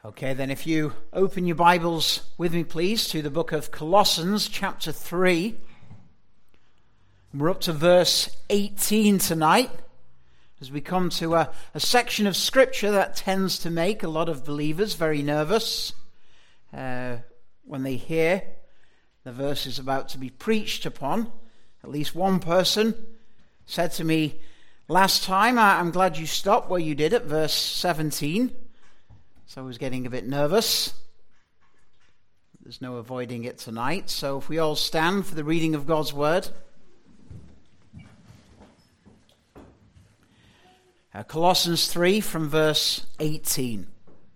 Okay, then if you open your Bibles with me, please, to the book of Colossians, chapter 3. We're up to verse 18 tonight, as we come to a section of Scripture that tends to make a lot of believers very nervous when they hear the verse is about to be preached upon. At least one person said to me last time, I'm glad you stopped where you did at verse 17. So I was getting a bit nervous. There's no avoiding it tonight. So if we all stand for the reading of God's Word. Colossians 3 from verse 18.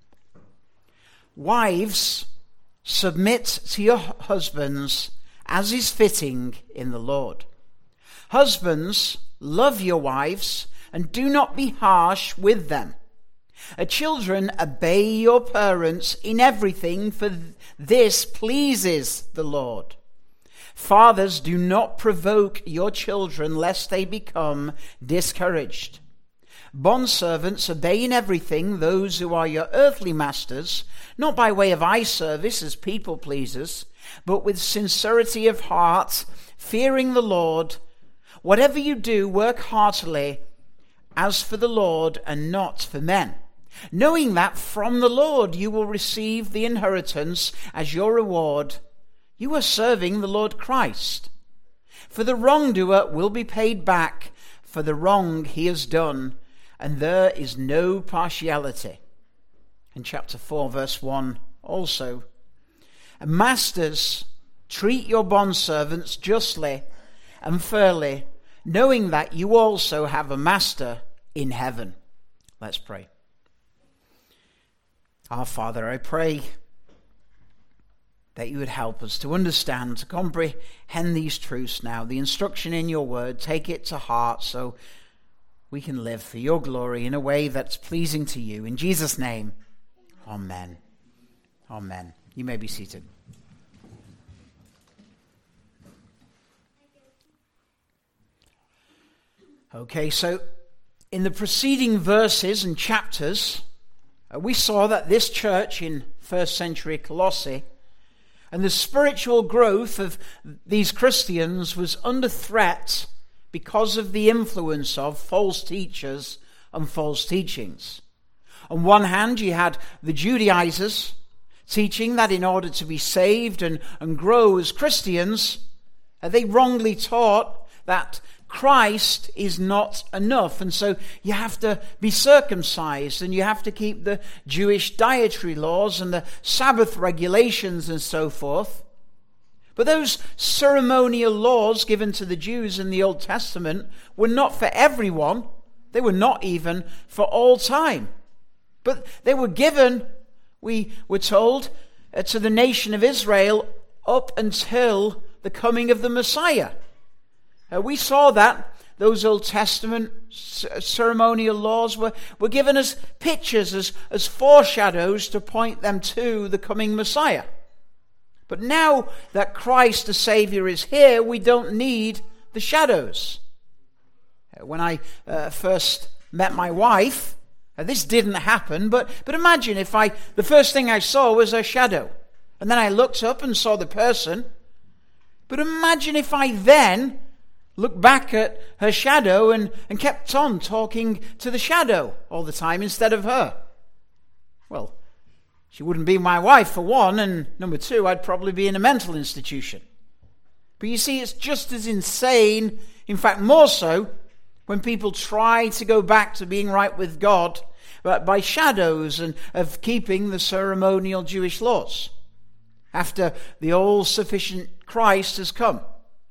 Wives, submit to your husbands as is fitting in the Lord. Husbands, love your wives and do not be harsh with them. Children, obey your parents in everything, for this pleases the Lord. Fathers, do not provoke your children, lest they become discouraged. Bondservants, obey in everything those who are your earthly masters, not by way of eye service as people pleasers, but with sincerity of heart, fearing the Lord. Whatever you do, work heartily, as for the Lord and not for men, knowing that from the Lord you will receive the inheritance as your reward. You are serving the Lord Christ. For the wrongdoer will be paid back for the wrong he has done, and there is no partiality. In chapter 4, verse 1 also. Masters, treat your bondservants justly and fairly, knowing that you also have a master in heaven. Let's pray. Our Father, I pray that you would help us to understand, to comprehend these truths now, the instruction in your word, take it to heart so we can live for your glory in a way that's pleasing to you. In Jesus' name, amen. Amen. You may be seated. Okay, so in the preceding verses and chapters, we saw that this church in first century Colossae and the spiritual growth of these Christians was under threat because of the influence of false teachers and false teachings. On one hand, you had the Judaizers teaching that in order to be saved and grow as Christians, they wrongly taught that Christ is not enough, and so you have to be circumcised and you have to keep the Jewish dietary laws and the Sabbath regulations and so forth. But those ceremonial laws given to the Jews in the Old Testament were not for everyone. They were not even for all time. But they were given, we were told, to the nation of Israel up until the coming of the Messiah. We saw that those Old Testament ceremonial laws were given as pictures, as foreshadows to point them to the coming Messiah. But now that Christ the Savior is here, we don't need the shadows. When I first met my wife, this didn't happen, but imagine if the first thing I saw was her shadow, and then I looked up and saw the person. But imagine if I then looked back at her shadow and kept on talking to the shadow all the time instead of her. Well, she wouldn't be my wife, for one, and number two, I'd probably be in a mental institution. But you see, it's just as insane, in fact more so, when people try to go back to being right with God but by shadows and of keeping the ceremonial Jewish laws after the all-sufficient Christ has come.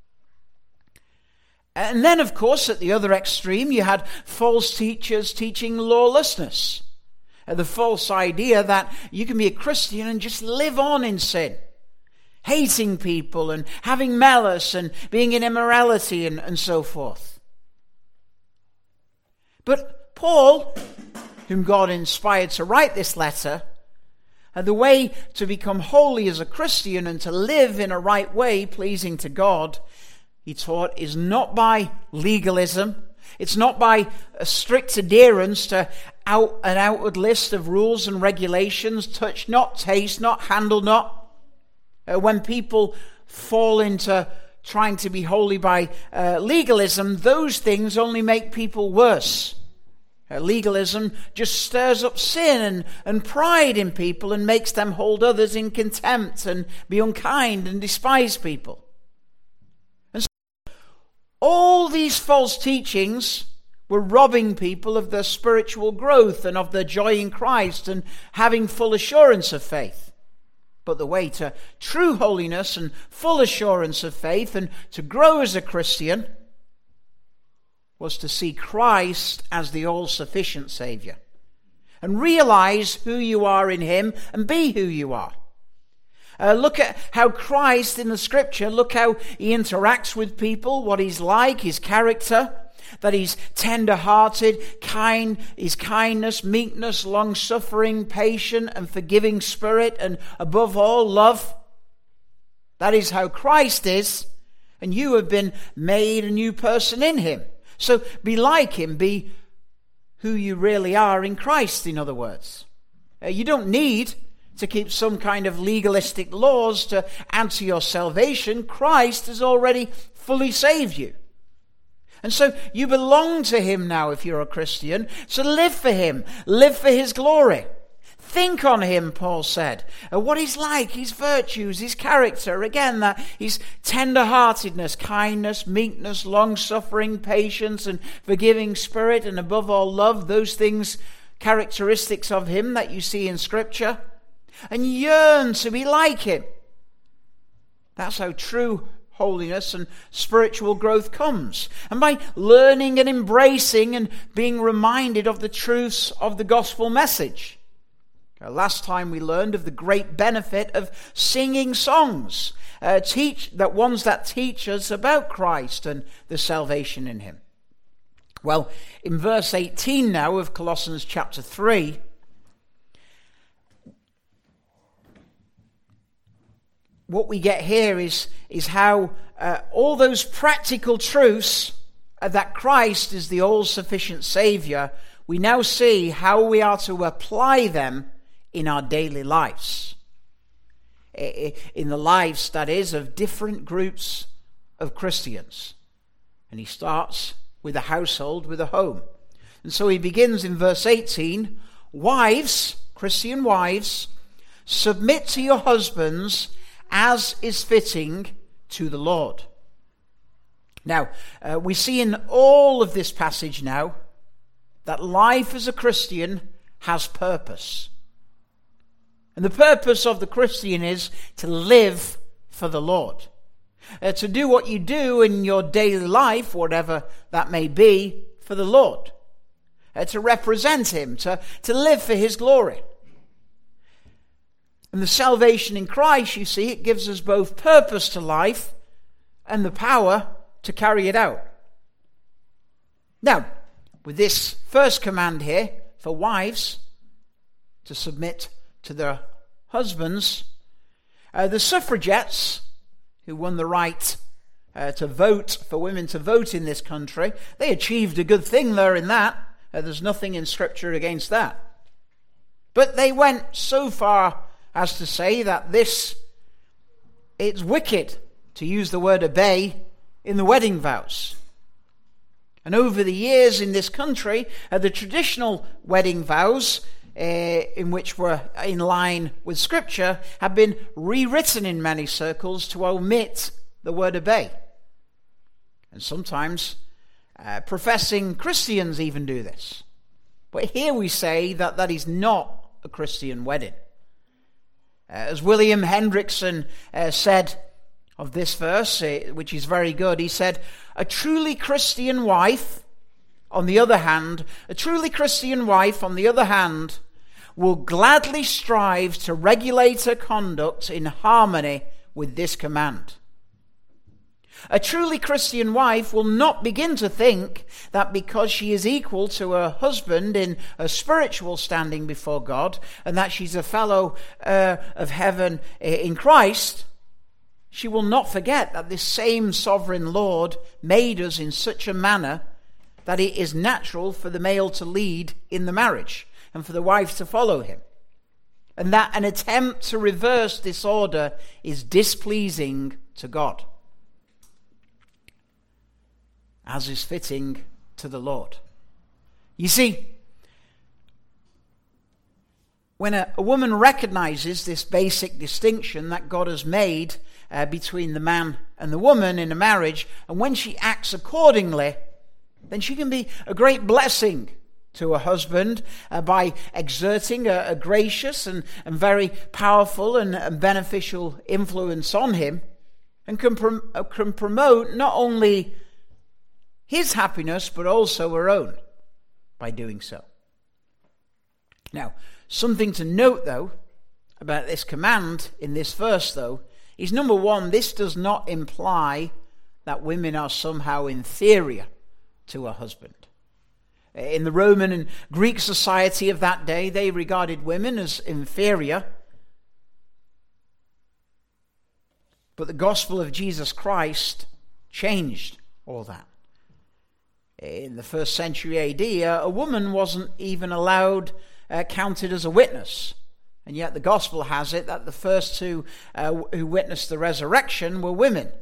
And then, of course, at the other extreme, you had false teachers teaching lawlessness. The false idea that you can be a Christian and just live on in sin, hating people and having malice and being in immorality and so forth. But Paul, whom God inspired to write this letter, the way to become holy as a Christian and to live in a right way pleasing to God, he taught, is not by legalism. It's not by a strict adherence to an outward list of rules and regulations, touch not, taste not, handle not. When people fall into trying to be holy by legalism, those things only make people worse. Legalism just stirs up sin and pride in people and makes them hold others in contempt and be unkind and despise people. And so all these false teachings were robbing people of their spiritual growth and of their joy in Christ and having full assurance of faith. But the way to true holiness and full assurance of faith and to grow as a Christian was to see Christ as the all-sufficient Savior and realize who you are in Him and be who you are. Look at how Christ in the Scripture, look how He interacts with people, what He's like, His character, that He's tender-hearted, kind, His kindness, meekness, long-suffering, patient, and forgiving spirit, and above all, love. That is how Christ is, and you have been made a new person in Him. So be like Him, be who you really are in Christ, in other words. You don't need to keep some kind of legalistic laws to add to your salvation. Christ has already fully saved you. And so you belong to Him now if you're a Christian. So live for Him. Live for His glory. Think on Him, Paul said. What He's like, His virtues, His character. Again, that His tender-heartedness, kindness, meekness, long-suffering, patience, and forgiving spirit, and above all, love. Those things, characteristics of Him that you see in Scripture. And yearn to be like Him. That's how true holiness and spiritual growth comes. And by learning and embracing and being reminded of the truths of the gospel message. Last time we learned of the great benefit of singing songs, ones that teach us about Christ and the salvation in Him. Well, in verse 18 now of Colossians chapter 3, what we get here is how all those practical truths that Christ is the all-sufficient Savior, we now see how we are to apply them in our daily lives. In the lives, that is, of different groups of Christians. And he starts with a household, with a home. And so he begins in verse 18, wives, Christian wives, submit to your husbands as is fitting to the Lord. Now, we see in all of this passage now that life as a Christian has purpose. And the purpose of the Christian is to live for the Lord. To do what you do in your daily life, whatever that may be, for the Lord. To represent Him, to live for His glory. And the salvation in Christ, you see, it gives us both purpose to life and the power to carry it out. Now, with this first command here for wives to submit to their husbands, the suffragettes who won the right to vote, for women to vote in this country, they achieved a good thing there in that. There's nothing in Scripture against that. But they went so far as to say that it's wicked to use the word obey in the wedding vows. And over the years in this country, the traditional wedding vows, in which were in line with Scripture, have been rewritten in many circles to omit the word obey. And sometimes professing Christians even do this. But here we say that is not a Christian wedding. As William Hendrickson said of this verse, which is very good, he said, a truly Christian wife, on the other hand, will gladly strive to regulate her conduct in harmony with this command. A truly Christian wife will not begin to think that because she is equal to her husband in a spiritual standing before God, and that she's a fellow of heaven in Christ, she will not forget that this same sovereign Lord made us in such a manner that it is natural for the male to lead in the marriage and for the wife to follow him, and that an attempt to reverse this order is displeasing to God, as is fitting to the Lord. You see, when a woman recognizes this basic distinction that God has made between the man and the woman in a marriage, and when she acts accordingly, then she can be a great blessing to her husband by exerting a gracious and very powerful and beneficial influence on him, and can promote not only his happiness but also her own by doing so. Now, something to note, though, about this command in this verse, though, is number one, this does not imply that women are somehow inferior to a husband. In the Roman and Greek society of that day, they regarded women as inferior. But the gospel of Jesus Christ changed all that. In the 1st century AD, a woman wasn't even allowed counted as a witness. And yet the gospel has it that the first two who witnessed the resurrection were women.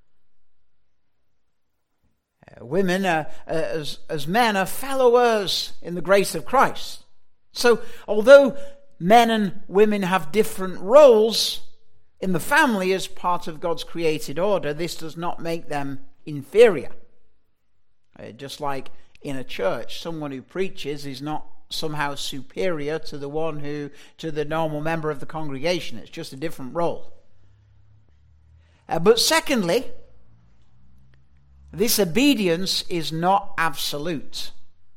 Women, as men, are followers in the grace of Christ. So, although men and women have different roles in the family as part of God's created order, this does not make them inferior. Just like in a church, someone who preaches is not somehow superior to the normal member of the congregation. It's just a different role. But secondly, this obedience is not absolute.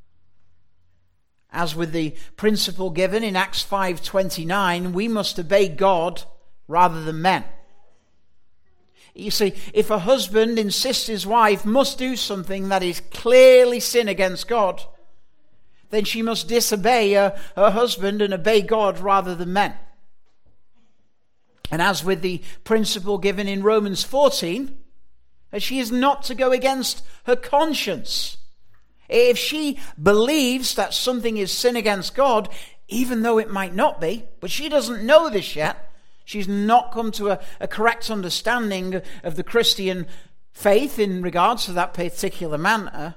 As with the principle given in Acts 5:29, we must obey God rather than men. You see, if a husband insists his wife must do something that is clearly sin against God, then she must disobey her husband and obey God rather than men. And as with the principle given in Romans 14, she is not to go against her conscience. If she believes that something is sin against God, even though it might not be, but she doesn't know this yet, she's not come to a correct understanding of the Christian faith in regards to that particular matter,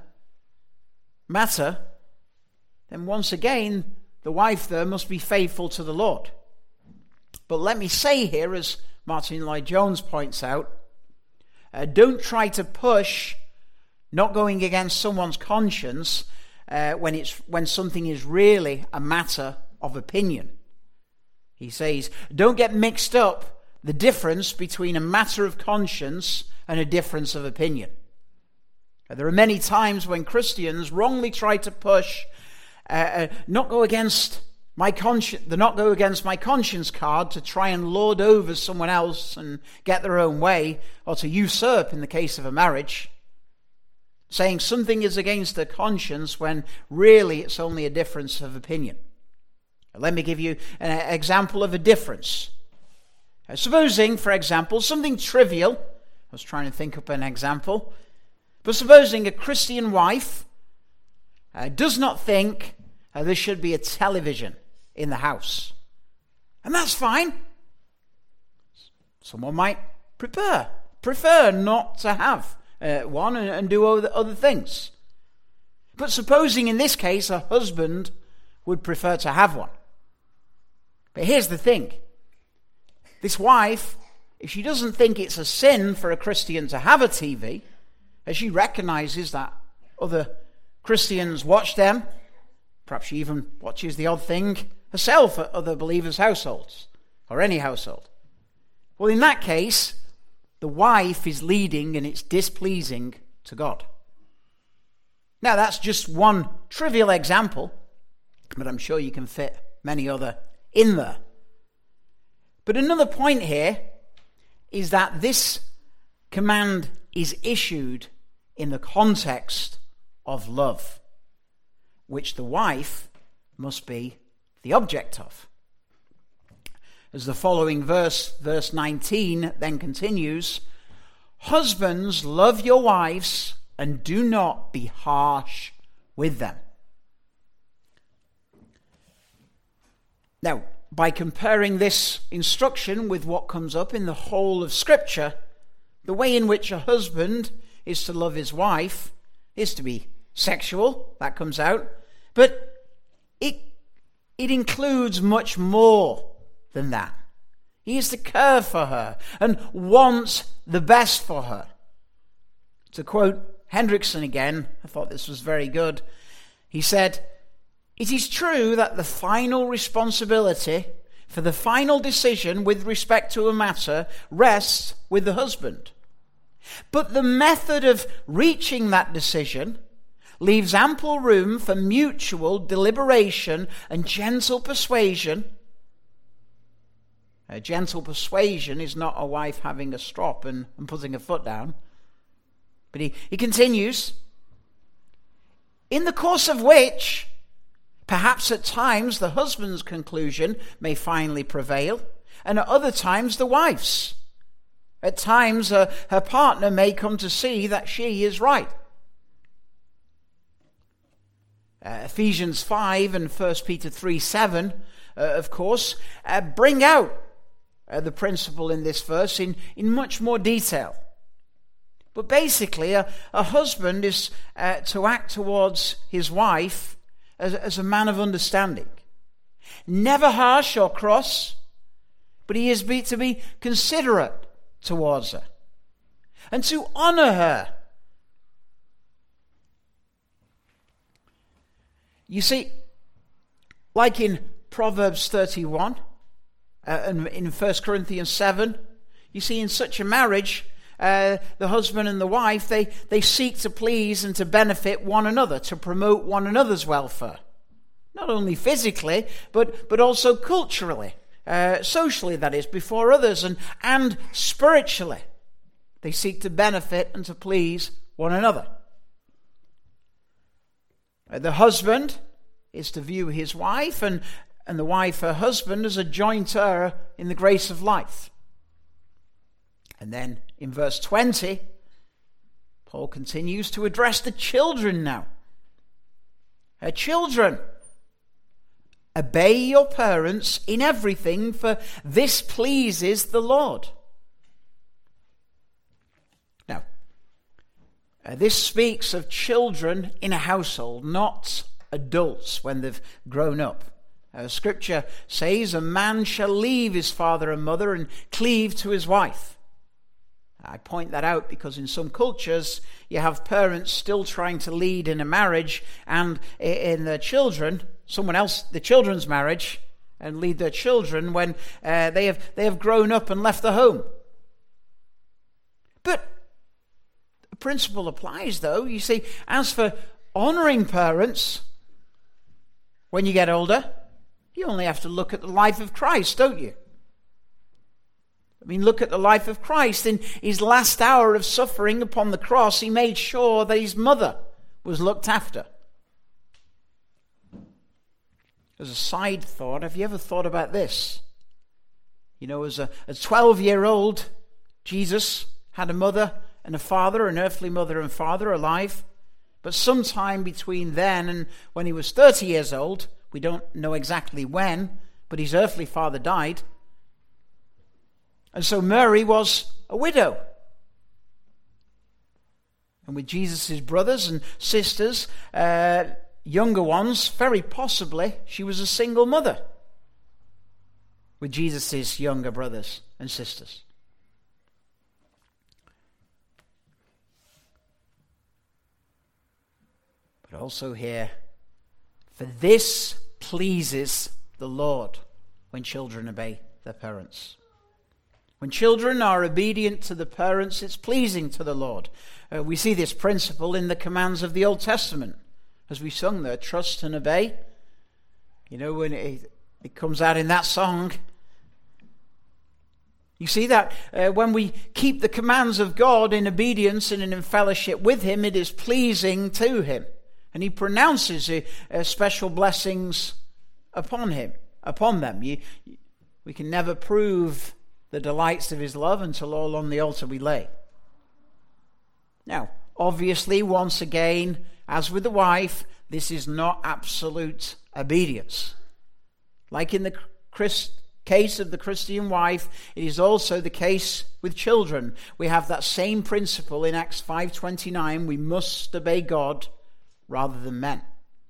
then once again, the wife there must be faithful to the Lord. But let me say here, as Martin Lloyd-Jones points out, don't try to push not going against someone's conscience when something is really a matter of opinion. He says, don't get mixed up the difference between a matter of conscience and a difference of opinion. There are many times when Christians wrongly try to push not go against my conscience card to try and lord over someone else and get their own way, or to usurp in the case of a marriage, saying something is against their conscience when really it's only a difference of opinion. Let me give you an example of a difference. Supposing, for example, something trivial, I was trying to think up an example, but supposing a Christian wife does not think there should be a television in the house. And that's fine. Someone might prefer not to have one and do other things. But supposing in this case a husband would prefer to have one. But here's the thing. This wife, if she doesn't think it's a sin for a Christian to have a TV, as she recognizes that other Christians watch them, perhaps she even watches the odd thing herself at other believers' households, or any household. Well, in that case, the wife is leading and it's displeasing to God. Now, that's just one trivial example, but I'm sure you can fit many other in there. But another point here is that this command is issued in the context of love, which the wife must be the object of. As the following verse 19, then continues, "Husbands, love your wives and do not be harsh with them. Now, by comparing this instruction with what comes up in the whole of Scripture, the way in which a husband is to love his wife is to be sexual, that comes out, but it includes much more than that. He is to care for her and wants the best for her. To quote Hendrickson again, I thought this was very good. He said, "It is true that the final responsibility for the final decision with respect to a matter rests with the husband. But the method of reaching that decision leaves ample room for mutual deliberation and gentle persuasion." A gentle persuasion is not a wife having a strop and putting her foot down. But he continues, "In the course of which, perhaps at times the husband's conclusion may finally prevail, and at other times the wife's. At times her partner may come to see that she is right." Ephesians 5 and 1 Peter 3:7, of course, bring out the principle in this verse in much more detail. But basically, a husband is to act towards his wife as a man of understanding. Never harsh or cross, but he is to be considerate towards her and to honor her. You see, like in Proverbs 31 and in 1 Corinthians 7, you see in such a marriage, the husband and the wife, they seek to please and to benefit one another, to promote one another's welfare. Not only physically, but also culturally, socially, that is, before others, and spiritually. They seek to benefit and to please one another. The husband is to view his wife and the wife her husband as a joint heir in the grace of life. And then in verse 20, Paul continues to address the children now. Children, obey your parents in everything, for this pleases the Lord. Now, this speaks of children in a household, not adults when they've grown up. Scripture says a man shall leave his father and mother and cleave to his wife. I point that out because in some cultures you have parents still trying to lead in a marriage and in their children, the children's marriage, and lead their children when they have grown up and left the home. But the principle applies, though. You see, as for honoring parents when you get older, you only have to look at the life of Christ, don't you? I mean, look at the life of Christ. In his last hour of suffering upon the cross, he made sure that his mother was looked after. As a side thought, have you ever thought about this? You know, as a 12-year-old, Jesus had a mother and a father, an earthly mother and father alive. But sometime between then and when he was 30 years old, we don't know exactly when, but his earthly father died. And so Mary was a widow. And with Jesus' brothers and sisters, younger ones, very possibly, she was a single mother with Jesus' younger brothers and sisters. But also here, for this pleases the Lord when children obey their parents. When children are obedient to the parents, it's pleasing to the Lord. We see this principle in the commands of the Old Testament. As we sung there, trust and obey. You know, when it comes out in that song, you see that when we keep the commands of God in obedience and in fellowship with him, it is pleasing to him. And he pronounces special blessings upon them. We can never prove the delights of his love until all on the altar we lay. Now, obviously, once again, as with the wife, this is not absolute obedience. Like in the case of the Christian wife, it is also the case with children. We have that same principle in Acts 5:29. We must obey God rather than men.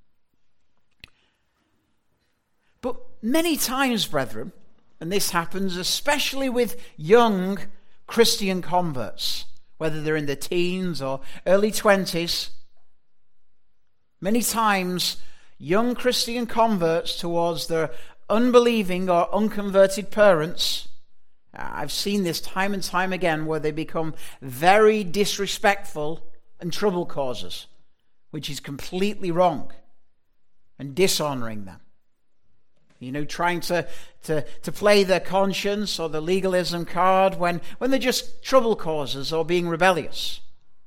But many times, brethren, and this happens especially with young Christian converts, whether they're in their teens or early 20s, many times young Christian converts towards their unbelieving or unconverted parents, I've seen this time and time again, where they become very disrespectful and trouble causers, which is completely wrong and dishonoring them. Trying to play their conscience or the legalism card when they're just trouble causers or being rebellious.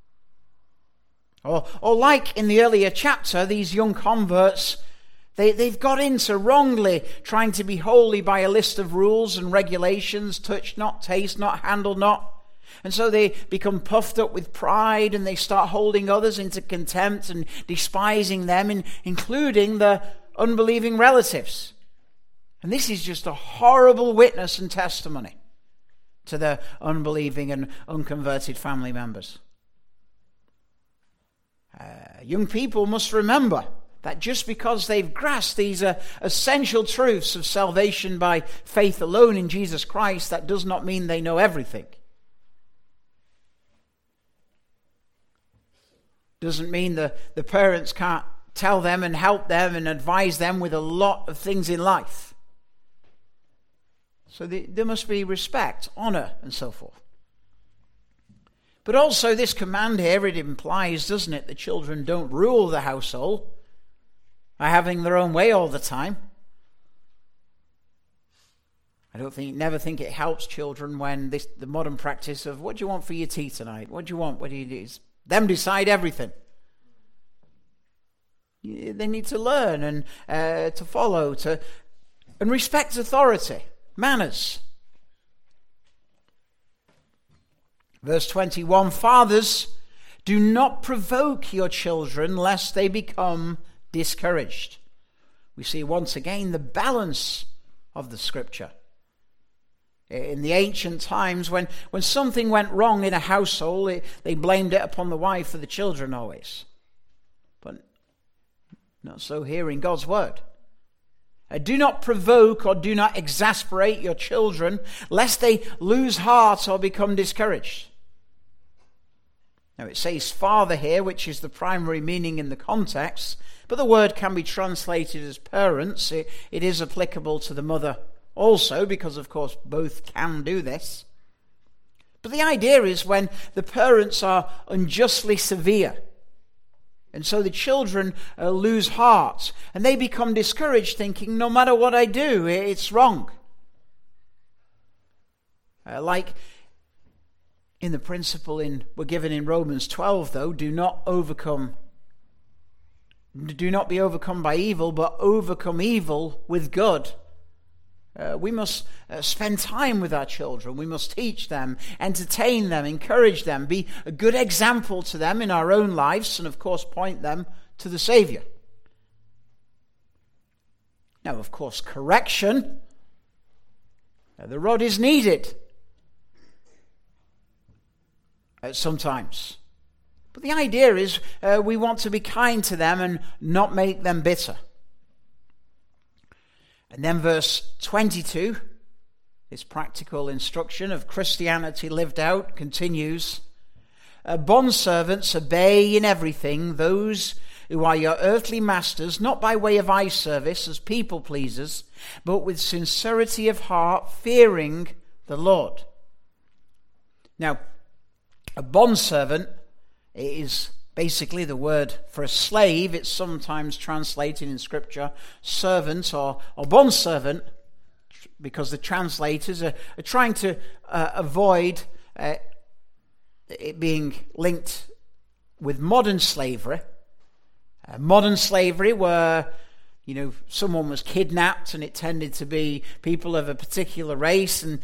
Or like in the earlier chapter, these young converts, they've got into wrongly trying to be holy by a list of rules and regulations: touch not, taste not, handle not. And so they become puffed up with pride, and they start holding others into contempt and despising them, including the unbelieving relatives. And this is just a horrible witness and testimony to the unbelieving and unconverted family members. Young people must remember that just because they've grasped these essential truths of salvation by faith alone in Jesus Christ, that does not mean they know everything. Doesn't mean the parents can't tell them and help them and advise them with a lot of things in life. So there must be respect, honor, and so forth. But also this command here, it implies, doesn't it, the children don't rule the household by having their own way all the time. I never think it helps children when the modern practice of, what do you want for your tea tonight? What do you want? What do you do? Them decide everything. They need to learn and to follow, and respect authority. Manners. Verse 21, fathers, do not provoke your children lest they become discouraged. We see once again the balance of the scripture. In the ancient times, when something went wrong in a household, they blamed it upon the wife or the children always. But not so here in God's word. Do not provoke or do not exasperate your children, lest they lose heart or become discouraged. Now it says father here, which is the primary meaning in the context, but the word can be translated as parents. It is applicable to the mother also, because of course both can do this. But the idea is when the parents are unjustly severe, and so the children lose heart, and they become discouraged, thinking, no matter what I do, it's wrong. Like in the principle we're given in Romans 12, though, do not be overcome by evil, but overcome evil with good. We must spend time with our children. We must teach them, entertain them, encourage them, be a good example to them in our own lives, and of course point them to the Savior. Now, of course, correction, the rod is needed sometimes. But the idea is we want to be kind to them and not make them bitter. And then verse 22, this practical instruction of Christianity lived out, continues. Bondservants, obey in everything those who are your earthly masters, not by way of eye service as people pleasers, but with sincerity of heart, fearing the Lord. Now, a bondservant is basically the word for a slave. It's sometimes translated in Scripture servant or bondservant, because the translators are trying to avoid it being linked with modern slavery. Modern slavery where, someone was kidnapped and it tended to be people of a particular race, and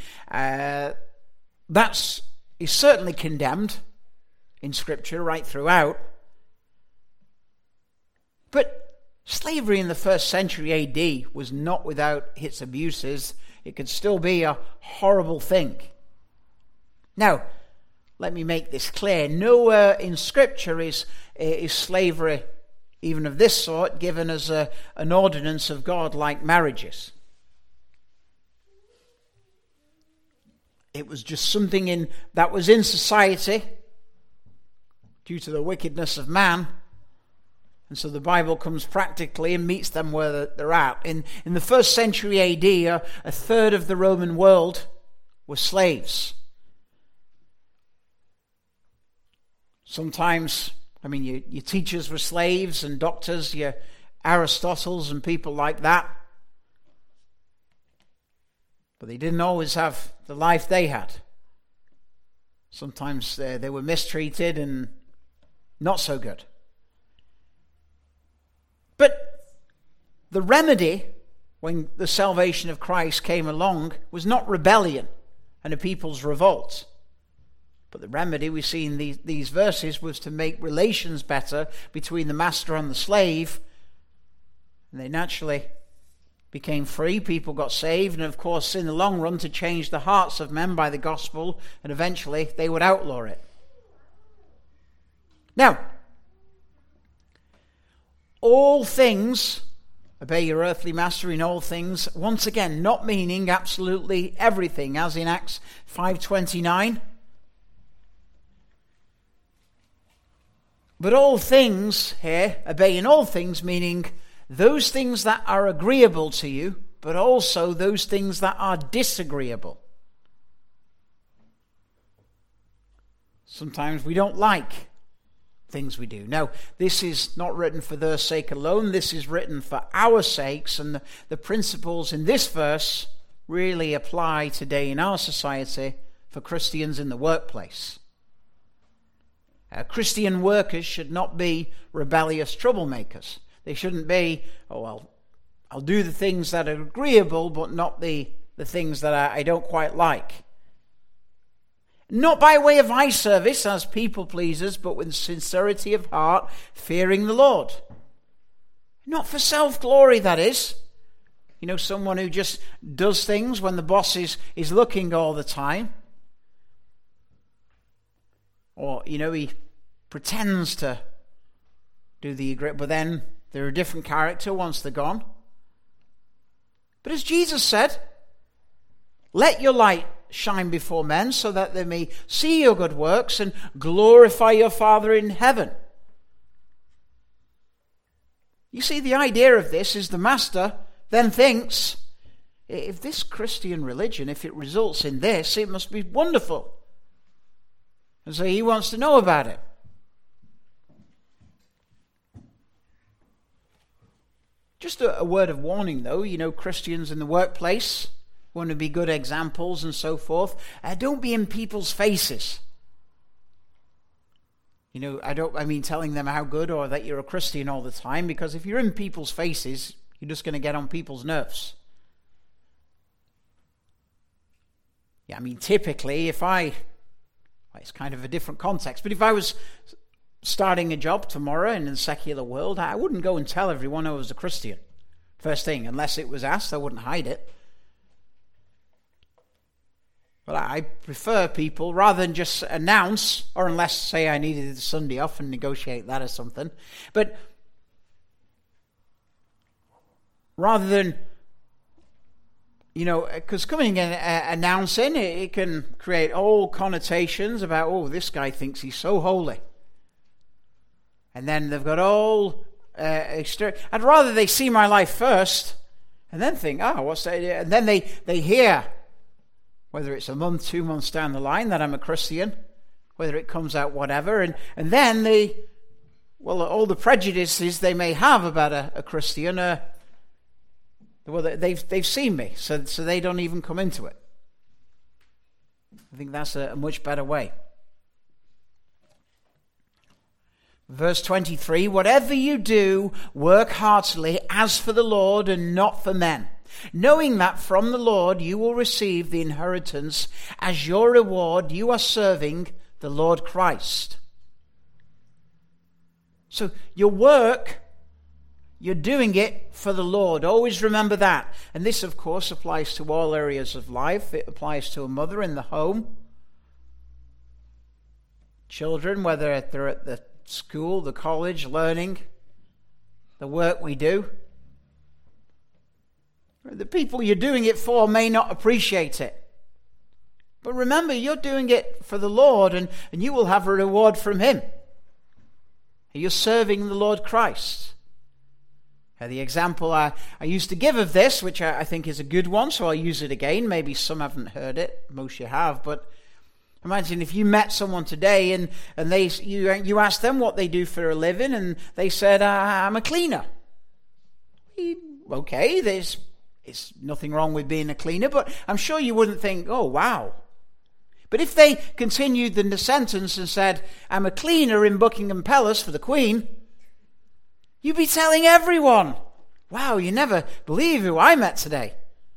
that is certainly condemned in Scripture right throughout. But slavery in the first century AD was not without its abuses. It could still be a horrible thing. Now, let me make this clear. Nowhere in Scripture is slavery, even of this sort, given as an ordinance of God like marriages. It was just something that was in society due to the wickedness of man. And so the Bible comes practically and meets them where they're at. In the first century AD, a third of the Roman world were slaves. Sometimes, your teachers were slaves and doctors, your Aristotles and people like that. But they didn't always have the life they had. Sometimes they were mistreated and not so good. But the remedy when the salvation of Christ came along was not rebellion and a people's revolt. But the remedy we see in these verses was to make relations better between the master and the slave. And they naturally became free. People got saved. And of course, in the long run, to change the hearts of men by the gospel. And eventually, they would outlaw it. Now, all things, obey your earthly master in all things. Once again, not meaning absolutely everything, as in Acts 5:29. But all things here, obey in all things, meaning those things that are agreeable to you, but also those things that are disagreeable. Sometimes we don't like things we do. Now, this is not written for their sake alone. This is written for our sakes, and the principles in this verse really apply today in our society for Christians in the workplace. Christian workers should not be rebellious troublemakers. They shouldn't be, I'll do the things that are agreeable, but not the things that I don't quite like. Not by way of eye service as people pleasers, but with sincerity of heart, fearing the Lord. Not for self-glory, that is. Someone who just does things when the boss is looking all the time. Or, he pretends to do the agreeable, but then they're a different character once they're gone. But as Jesus said, let your light shine before men so that they may see your good works and glorify your Father in heaven. You see, the idea of this is the master then thinks, if this Christian religion, if it results in this, it must be wonderful. And so he wants to know about it. Just a word of warning, though. Christians in the workplace want to be good examples and so forth. Don't be in people's faces. I don't mean telling them how good or that you're a Christian all the time, because if you're in people's faces, you're just going to get on people's nerves. Typically, it's kind of a different context, but if I was starting a job tomorrow in the secular world, I wouldn't go and tell everyone I was a Christian. First thing, unless it was asked, I wouldn't hide it. But I prefer people, rather than just announce, or unless, say, I needed the Sunday off and negotiate that or something, but rather than, because coming and announcing, it can create all connotations about, this guy thinks he's so holy. And then they've got all I'd rather they see my life first and then think, what's that? And then they hear, whether it's a month, 2 months down the line, that I'm a Christian, whether it comes out whatever, and then all the prejudices they may have about a Christian, they've seen me, so they don't even come into it. I think that's a much better way. Verse 23, whatever you do, work heartily as for the Lord and not for men, knowing that from the Lord you will receive the inheritance. As your reward, you are serving the Lord Christ. So your work you're doing it for the Lord. Always remember that. And this, of course, applies to all areas of life. It applies to a mother in the home. Children, whether they're at the school, the college, learning, the work we do. The people you're doing it for may not appreciate it. But remember, you're doing it for the Lord, and you will have a reward from Him. You're serving the Lord Christ. The example I used to give of this, which I think is a good one, so I'll use it again. Maybe some haven't heard it, most you have, but imagine if you met someone today and you asked them what they do for a living, and they said, I'm a cleaner. Okay, there's nothing wrong with being a cleaner, but I'm sure you wouldn't think, oh, wow. But if they continued the sentence and said, I'm a cleaner in Buckingham Palace for the Queen, you'd be telling everyone, wow, you never believe who I met today.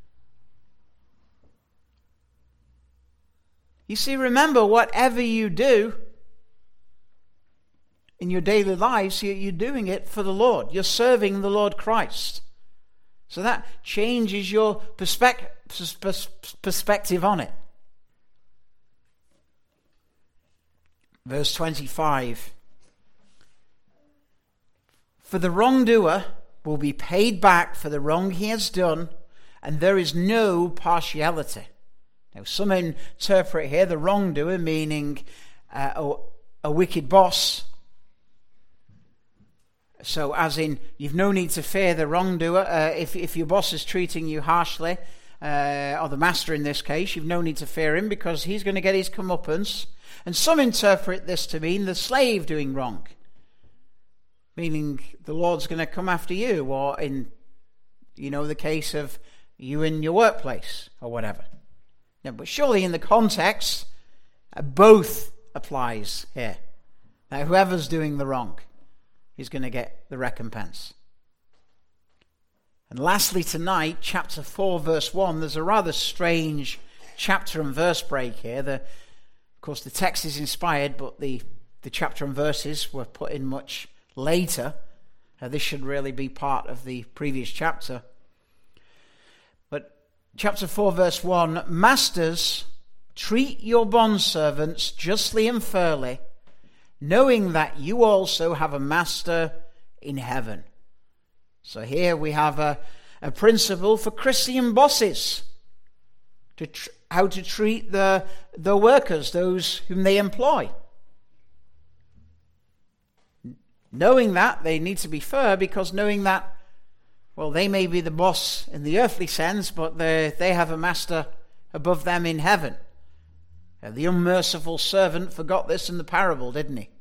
You see, remember, whatever you do in your daily lives, you're doing it for the Lord. You're serving the Lord Christ. So that changes your perspective on it. Verse 25. For the wrongdoer will be paid back for the wrong he has done, and there is no partiality. Now, some interpret here the wrongdoer meaning a wicked boss. So, as in, you've no need to fear the wrongdoer. If your boss is treating you harshly, or the master in this case, you've no need to fear him because he's going to get his comeuppance. And some interpret this to mean the slave doing wrong, meaning the Lord's going to come after you, or in, the case of you in your workplace or whatever. No, but surely in the context, both applies here. Now, whoever's doing the wrong is going to get the recompense. And lastly tonight, chapter 4, verse 1, there's a rather strange chapter and verse break here. Of course, the text is inspired, but the chapter and verses were put in much later. This should really be part of the previous chapter. But chapter 4, verse 1, Masters, treat your bondservants justly and fairly, knowing that you also have a master in heaven. So here we have a principle for Christian bosses, how to treat the workers, those whom they employ. Knowing that, they need to be fair, because knowing that, well, they may be the boss in the earthly sense, but they have a master above them in heaven. The unmerciful servant forgot this in the parable, didn't he?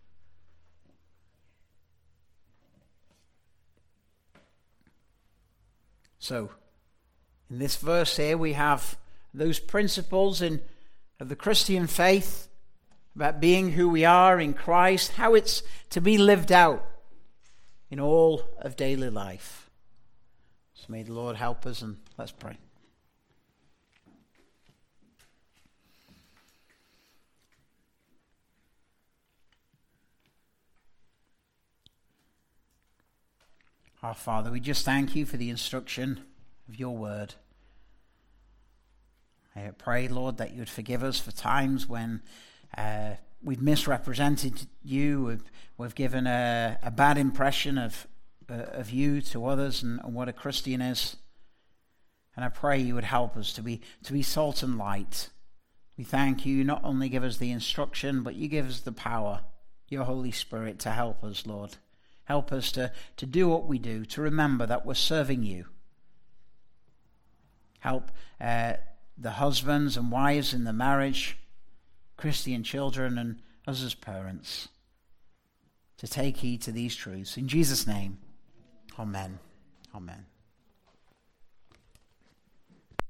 So, in this verse here, we have those principles of the Christian faith about being who we are in Christ, how it's to be lived out in all of daily life. So may the Lord help us, and let's pray. Our Father, we just thank you for the instruction of your word. I pray, Lord, that you would forgive us for times when we've misrepresented you, we've given a bad impression of you to others and what a Christian is. And I pray you would help us to be salt and light. We thank you, not only give us the instruction, but you give us the power, your Holy Spirit, to help us, Lord. Help us to do what we do, to remember that we're serving you. Help the husbands and wives in the marriage, Christian children, and us as parents to take heed to these truths. In Jesus' name, amen. Amen.